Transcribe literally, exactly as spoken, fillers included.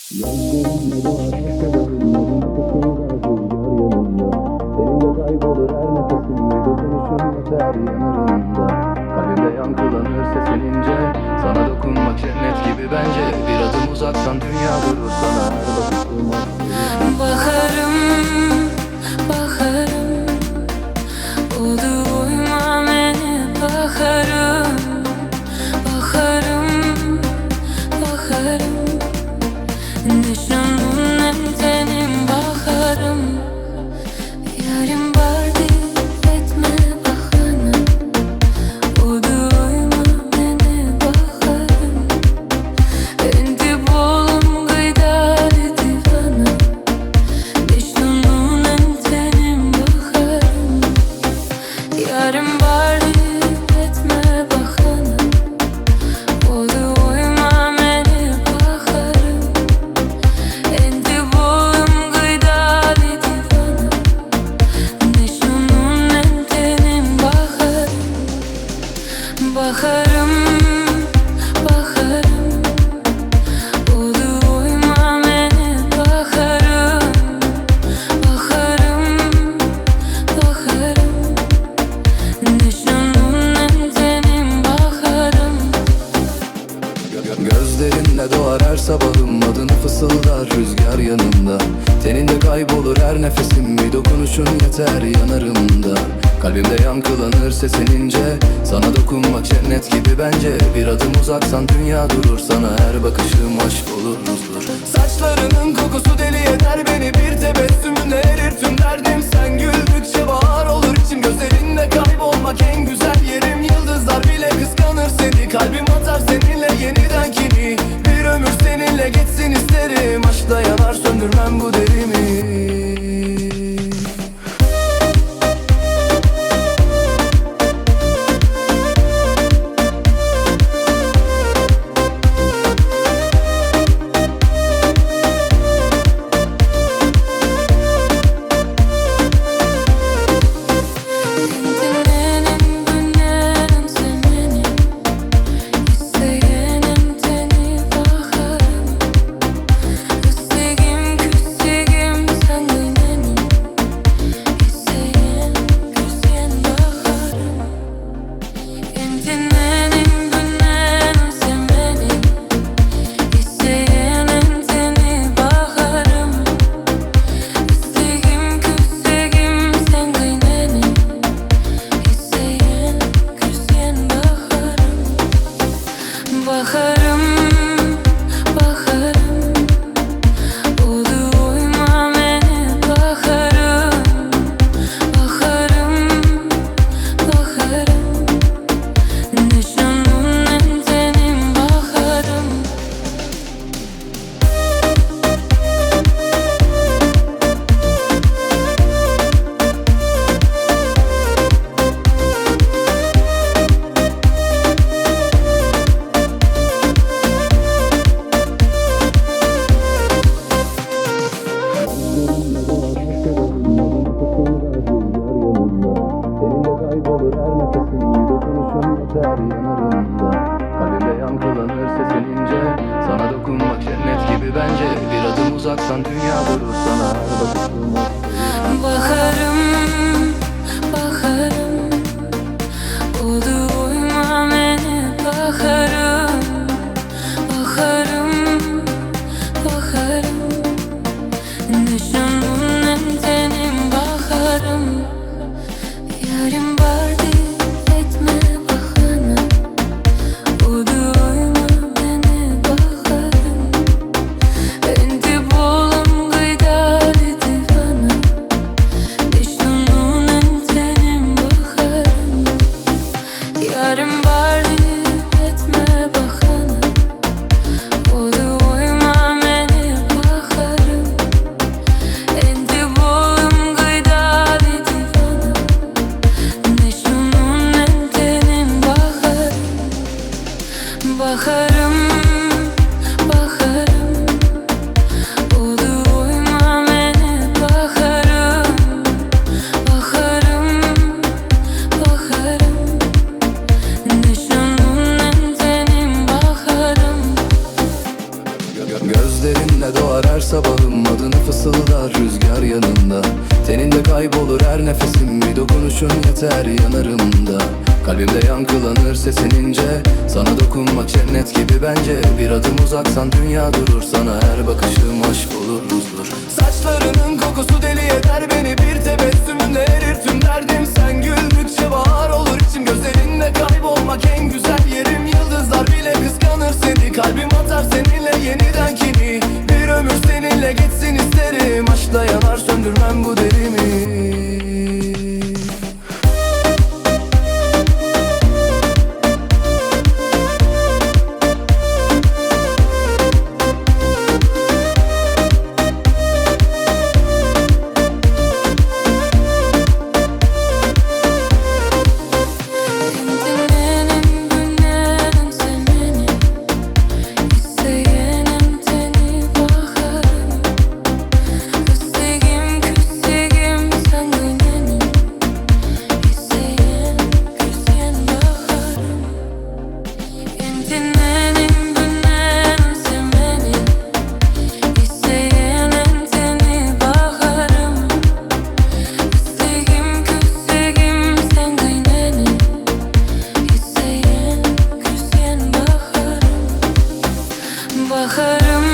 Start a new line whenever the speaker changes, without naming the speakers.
Gözlerimle doğar sabahın adını fısıldar rüzgar yanımda. Teninde kaybolur her nefesim, bir dokunuşun yeter yanarımda. Kalbimde yankılanır seslenince, sana dokunmak cennet gibi bence. Bir adım uzaksan dünya durur, sana her bakışım aşk olur huzur. Saçlarının kokusu deli eder beni, bir tebessümünle erir tüm derdim. Sen güldükçe bahar olur içim, gözlerinde kaybolmak en güzel yerim. Yıldızlar bile kıskanır seni, kalbim atar seninle yeniden kini. Bir ömür seninle geçsin isterim, aşkla yanar söndürmem bu derimi. Yanarımda, kalbimde yankılanır seslenince, sana dokunmak cennet gibi bence. Bir adım uzaksan dünya durur, sana her bakışım aşk.
Baharım, baharım, oldu uyma beni. Baharım, baharım, baharım, nişanlım hem tenim. Baharım, yarım vardı etme. Uyuma beni baharım, enti bolum gıyda
sözlerinle doğar her sabahım. Adını fısıldar rüzgar yanında. Teninde kaybolur her nefesim. Bir dokunuşun yeter yanarımda. Kalbimde yankılanır sesinince. Sana dokunmak cennet gibi bence. Bir adım uzaksan dünya durur. Sana her bakışım aşk olur, huzur. Saçlarının kokusu deli eder beni. Bir tebessümünle erir tüm derdim. Sen güldükçe bahar olur içim. Gözlerinde kaybolmak en güzel yerim. Yıldızlar bile kıskanır seni. Kalbim atar seninle yeniden kini. Bir ömür seninle geçsin isterim. Aşkla yanar söndürmem bu derimi.
Baharım